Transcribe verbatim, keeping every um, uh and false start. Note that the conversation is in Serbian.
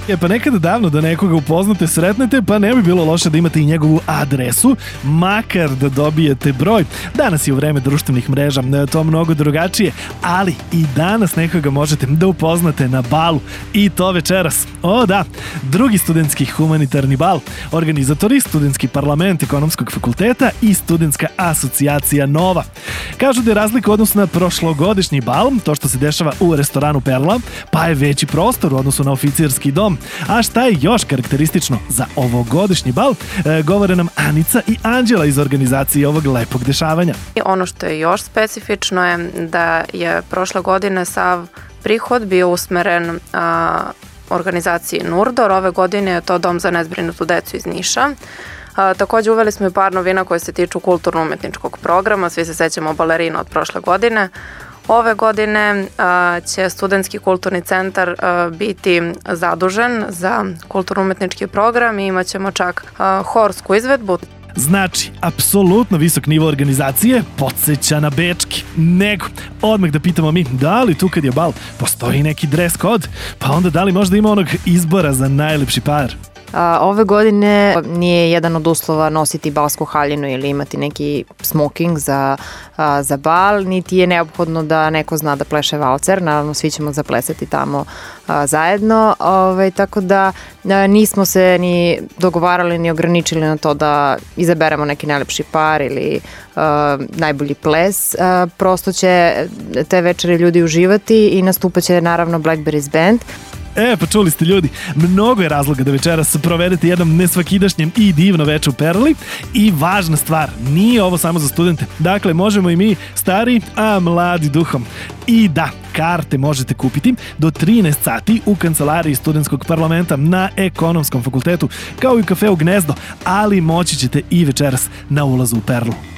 Je pa nekada davno da nekoga upoznate, sretnete, pa ne bi bilo loše da imate i njegovu adresu, makar da dobijete broj. Danas je u vreme društvenih mreža to mnogo drugačije, ali i danas nekoga možete da upoznate na balu i to večeras. O da, drugi studentski humanitarni bal, organizatori Studentski parlament Ekonomskog fakulteta i Studentska asocijacija Nova. Kažu da je razlika u odnosu na prošlogodišnji bal, to što se dešava u restoranu Perla, pa je veći prostor u odnosu na oficirski dom. A šta je još karakteristično za ovogodišnji bal, e, govore nam Anica i Anđela iz organizacije ovog lepog dešavanja. Ono što je još specifično je da je prošle godine sav prihod bio usmeren a, organizaciji Nurdor. Ove godine je to Dom za nezbrinutu decu iz Niša. A, takođe uveli smo i par novina koje se tiču kulturno-umetničkog programa, svi se sećamo balerina od prošle godine. Ove godine a, će Studentski kulturni centar a, biti zadužen za kulturno-umetnički program i imat ćemo čak a, horsku izvedbu. Znači, apsolutno visok nivo organizacije podsjeća na bečki. Nego, odmah da pitamo mi, da li tu kad je bal postoji neki dress code? Pa onda da li možda ima onog izbora za najlepši par? A, ove godine nije jedan od uslova nositi balsku haljinu ili imati neki smoking za, a, za bal, niti je neophodno da neko zna da pleše valcer, naravno svi ćemo zaplesati tamo a, zajedno, ove, tako da a, nismo se ni dogovarali ni ograničili na to da izaberemo neki najlepši par ili a, najbolji ples, a, prosto će te večere ljudi uživati i nastupaće naravno Blackberries Band. E, pa čuli ste ljudi, mnogo je razloga da večeras provedete jednom nesvakidašnjem i divno veče u Perli i važna stvar, nije ovo samo za studente, dakle možemo i mi stari, a mladi duhom. I da, karte možete kupiti do trinaest sati u kancelariji Studentskog parlamenta na Ekonomskom fakultetu, kao i u kafeu Gnezdo, ali moći ćete i večeras na ulazu u Perlu.